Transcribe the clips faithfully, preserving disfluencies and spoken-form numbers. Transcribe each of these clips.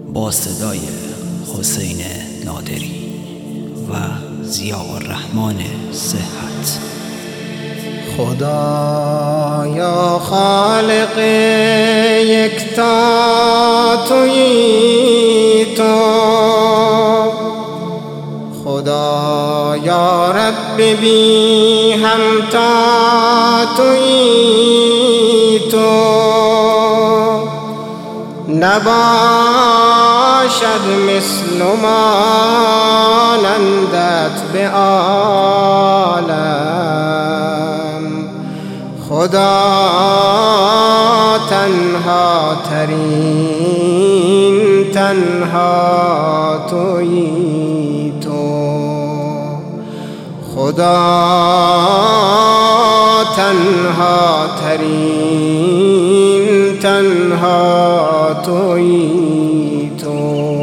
با صدای حسین نادری و ضیاء الرحمن صحت. خدایا خالق یکتا تویی تو، خدایا رب بی همتا تویی تو، نباشد مثل مانندت به عالم. خدا تنها ترین تنها تویی تو، خدا تنها ترین تنها تویی تو.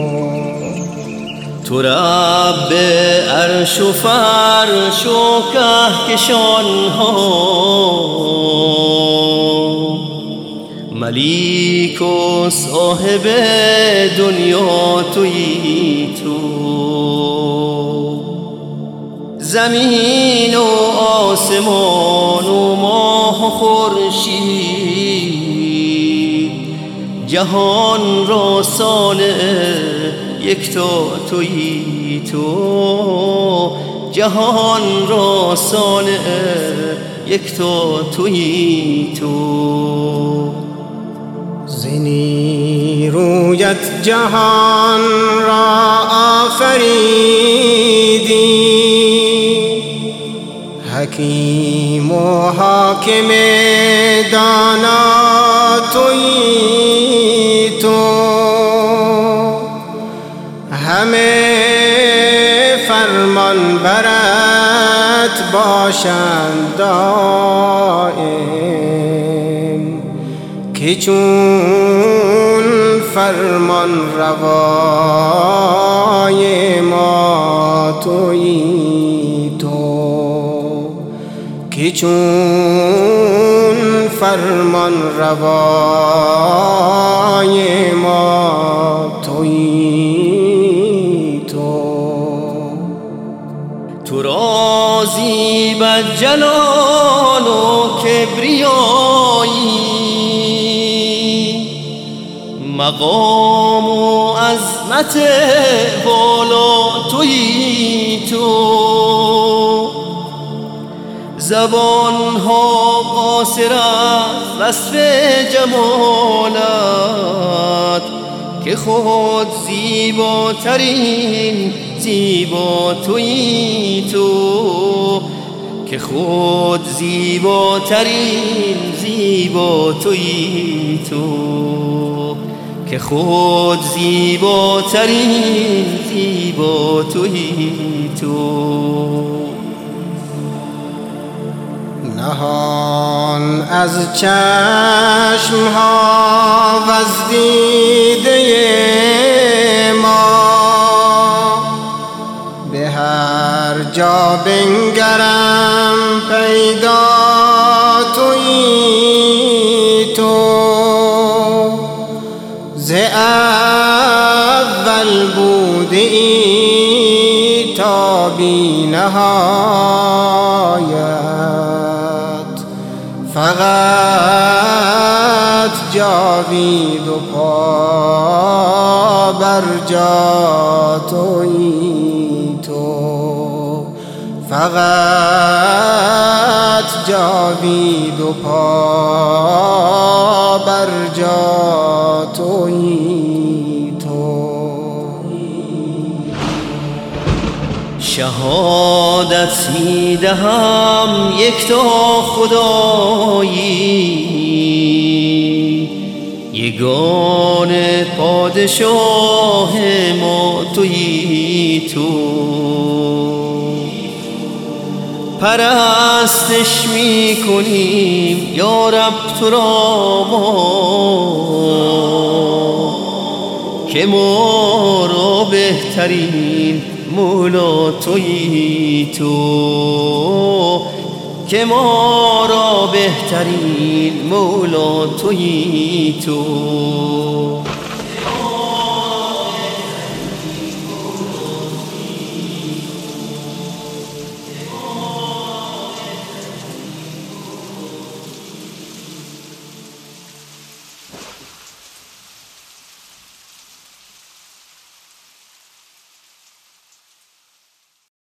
تو رب عرش و فرش و کهکشان ها، ملیک و صاحب دنیا تویی تو، زمین و آسمان و ماه و خورشید، جهان را صانع یکتا تویی تو، جهان را صانع یکتا تویی تو. زنی رویت جهان را آفریدی، حکیم و حاکم دانا تویی تو، همه فرمان برت باشند دائم، که چون فرمان روای ما تویی تو، که چون فرمان روای ما تویی تو. تو را زیبد جلال و کبریایی، مقام و عظمت بالا تویی تو، زبان ها قاصر از وصف جمالت، که خود زیباترین زیبا تویی تو، که خود زیباترین زیبا تویی تو، که خود زیباترین زیبا تویی تو. نهان از چشم ها و از دیده ما، به هر جا بنگرم پیدا تویی تو، ز اول بودی تا بی نهایت، فقط جاوید و پا بر جا تویی تو، فقط جاوید و پا بر جا تویی تو. شهادت می دهم یکتا خدایی، یگانه پادشاه ما تویی تو، پرستش می کنیم یا رب تو را ما، که ما را بهترین مولا تویی تو، که ما را بهترین مولا تویی تو.